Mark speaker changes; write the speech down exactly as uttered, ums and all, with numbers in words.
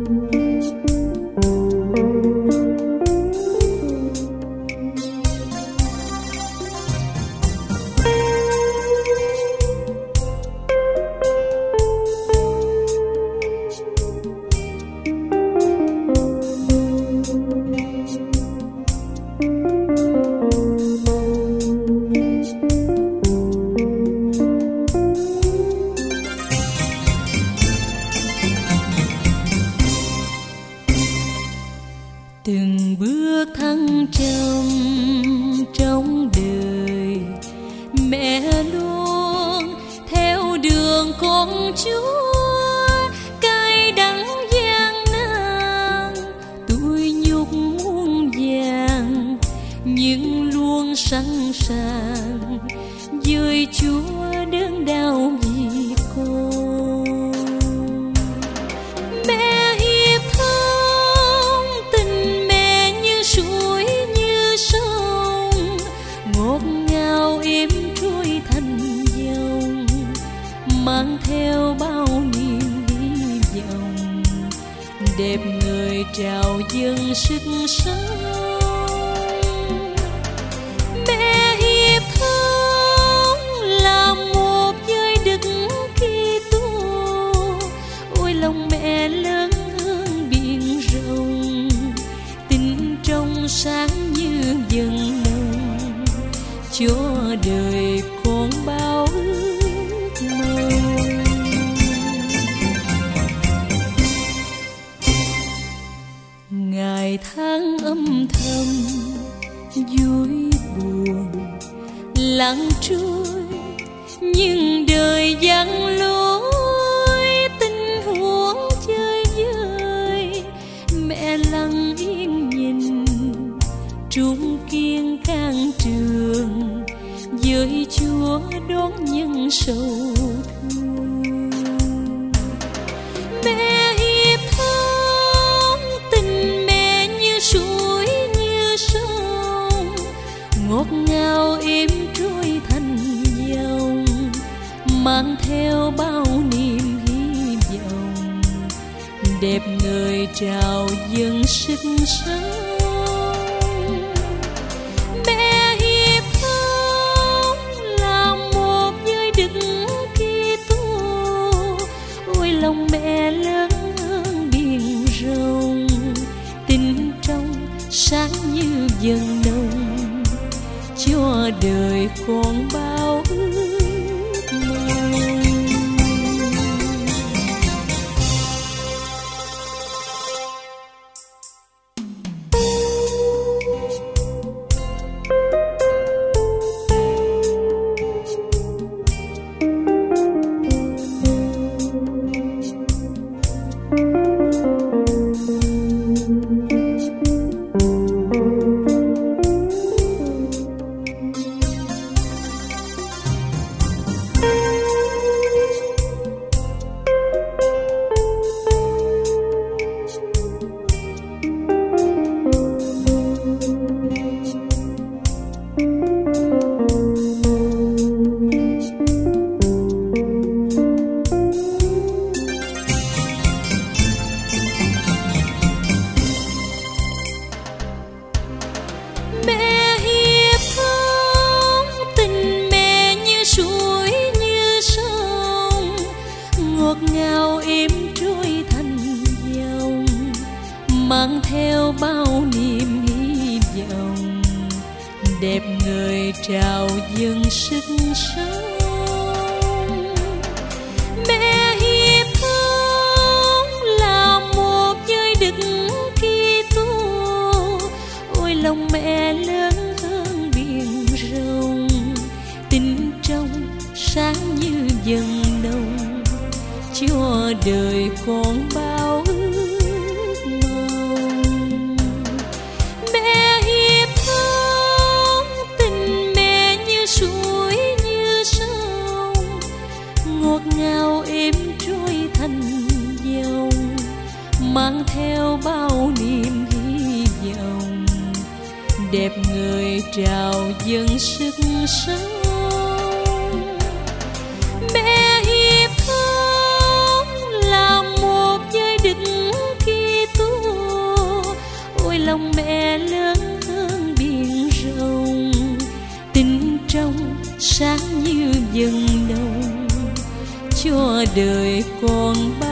Speaker 1: Từng bước thăng trầm trong đời, mẹ luôn theo đường con Chúa. Cay đắng gian nan, tủi nhục muôn vàng, nhưng luôn sẵn sàng với Chúa đớn đau vì con. Mẹ hiệp thông, tình mẹ như suối như sông, ngọt ngào êm trôi thành dòng, mang theo bao niềm hy vọng, đẹp người trao dâng sức sống. Mẹ hiệp thông là một với Đức Kitô, ôi lòng mẹ lớn hơn biển rộng, tình trong sáng như vầng nồng, cho đời con bao ước mong. Ngày tháng âm thầm vui buồn lặng trôi, nhưng đời vắng lối tình huống chơi vơi. Mẹ lặng yên nhìn trung kiên can trường, với Chúa đón nhân sầu thương. Mẹ hiệp thông, tình mẹ như suối như sông, ngọt ngào êm trôi thành dòng, mang theo bao niềm hy vọng, đẹp người trao dâng sức sống. Mẹ hiệp thông là một với Đức Kitô, ôi lòng mẹ lớn hơn biển rộng, tình trong sáng như vầng nồng, cho đời con bao ước mong. Mẹ hiệp thông, tình mẹ như suối như sông, ngọt ngào êm trôi thành dòng, mang theo bao niềm hy vọng, đẹp người trao dâng sức sống. Mẹ hiệp thông là một với Đức Kitô, ôi lòng mẹ lớn hơn biển rộng, tình trong sáng như vầng nồng, cho đời con bao ước mong. Mẹ hiệp thông, tình mẹ như suối như sông, ngọt ngào êm trôi thành dòng, mang theo bao niềm hy vọng, đẹp người trao dâng sức sống. Mẹ hiệp thông là một với Đức Kitô, sáng như vầng đầu cho đời còn bao